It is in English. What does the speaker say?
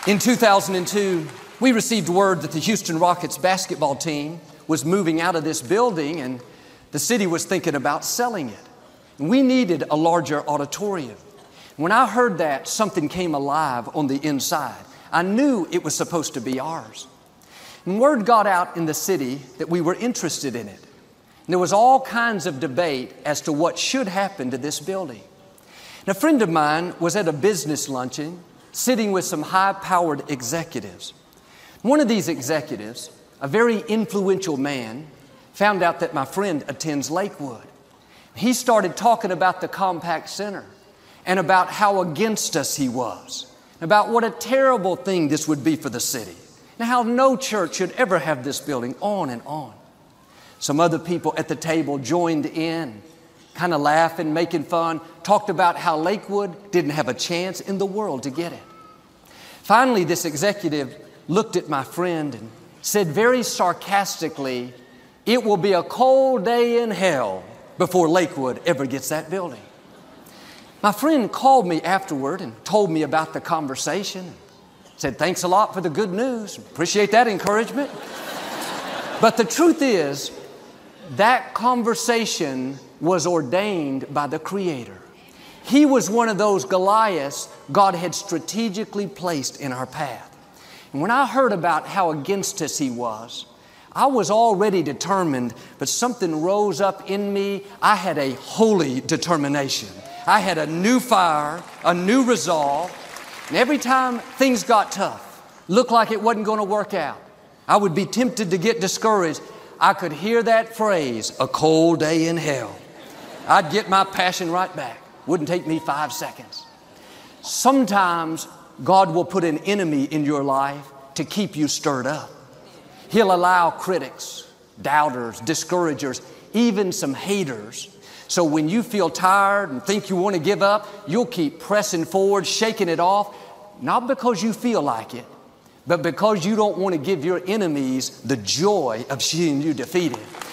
In 2002, we received word that the Houston Rockets basketball team was moving out of this building and the city was thinking about selling it. And we needed a larger auditorium. When I heard that, something came alive on the inside. I knew it was supposed to be ours. And word got out in the city that we were interested in it. And there was all kinds of debate as to what should happen to this building. And a friend of mine was at a business luncheon sitting with some high-powered executives. One of these executives, a very influential man, found out that my friend attends Lakewood. He started talking about the Compaq Center and about how against us he was, about what a terrible thing this would be for the city, and how no church should ever have this building, on and on. Some other people at the table joined in, kind of laughing, making fun, talked about how Lakewood didn't have a chance in the world to get it. Finally, this executive looked at my friend and said very sarcastically, "It will be a cold day in hell before Lakewood ever gets that building." My friend called me afterward and told me about the conversation. Said, "Thanks a lot for the good news. Appreciate that encouragement." But the truth is, that conversation was ordained by the Creator. He was one of those Goliaths God had strategically placed in our path. And when I heard about how against us he was, I was already determined, but something rose up in me. I had a holy determination. I had a new fire, a new resolve. And every time things got tough, looked like it wasn't going to work out, I would be tempted to get discouraged. I could hear that phrase, "a cold day in hell." I'd get my passion right back. Wouldn't take me 5 seconds. Sometimes God will put an enemy in your life to keep you stirred up. He'll allow critics, doubters, discouragers, even some haters. So when you feel tired and think you want to give up, you'll keep pressing forward, shaking it off, not because you feel like it, but because you don't want to give your enemies the joy of seeing you defeated.